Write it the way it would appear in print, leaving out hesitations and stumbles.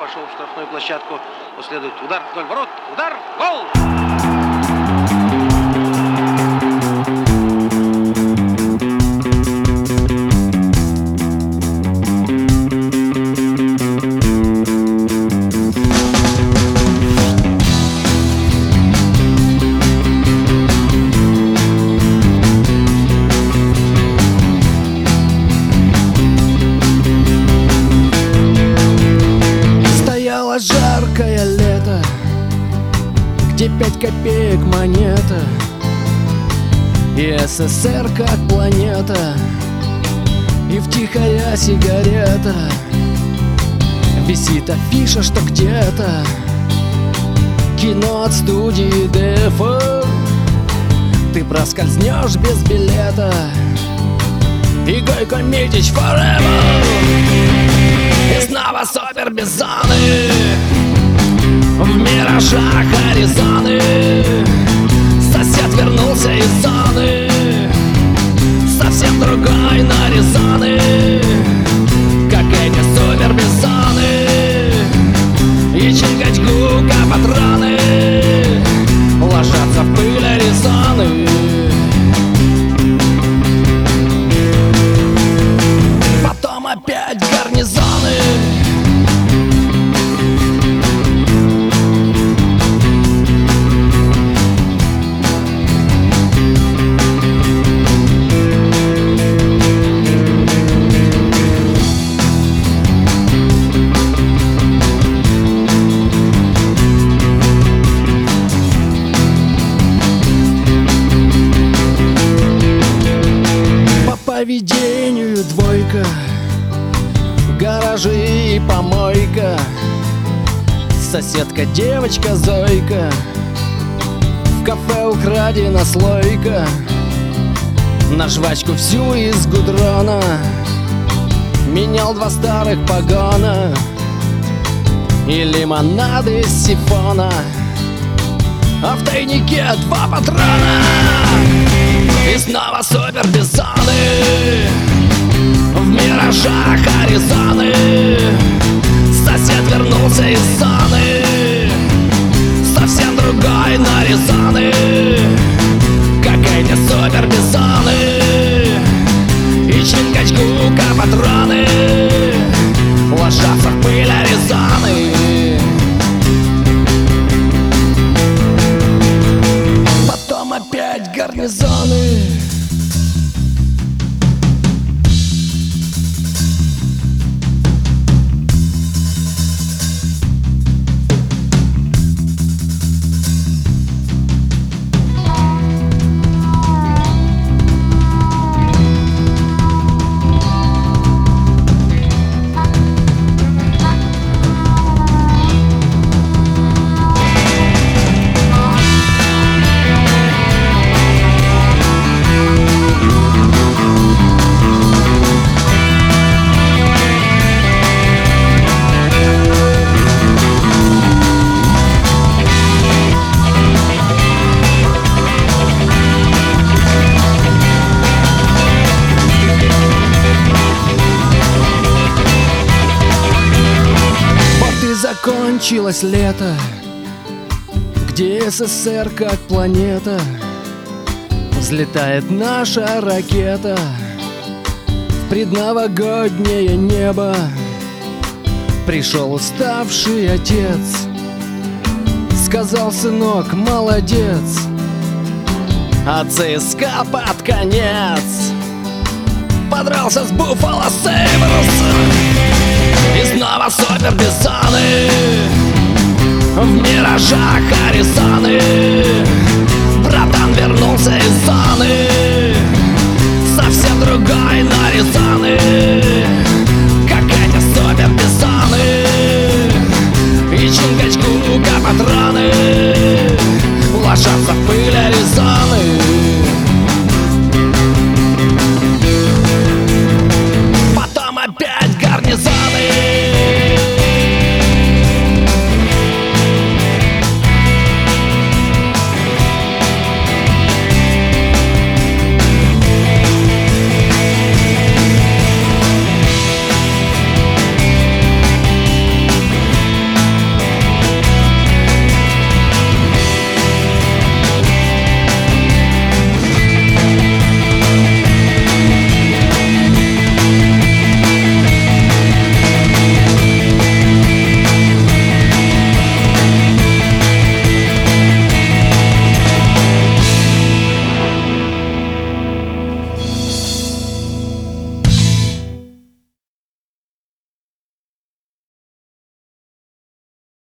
пошел в штрафную площадку. Последует удар вдоль ворот. Удар. Гол! Жаркое лето, где 5 копеек монета, и СССР как планета, и втихаря сигарета. Висит афиша, что где-то кино от студии ДФ. Ты проскользнешь без билета, и Гойко Митич forever. И снова супербизоны в миражах Аризоны. Сосед вернулся из зоны, совсем другой нарезаны, как эти супербизоны. И Чингачгука патроны ложатся в пыль Аризоны. Потом опять гарнизоны. Поведению двойка, гаражи и помойка, соседка девочка Зойка, в кафе украдена слойка, на жвачку всю из гудрона, менял 2 старых погона и лимонады из сифона, а в тайнике 2 патрона. И снова супербизоны в миражах Аризоны. Сосед вернулся из зоны, совсем другой нарезаны, как эти супербизоны. И Чингачгука патроны ложатся в пыль Аризоны. Потом опять гарнизоны. Закончилось лето, где СССР как планета, взлетает наша ракета в предновогоднее небо. Пришел уставший отец, сказал: сынок, молодец. А ЦСКА под конец подрался с Буффало Сейбрс. И снова супербизоны в миражах Аризоны. Братан вернулся из зоны, совсем другой нарезаны,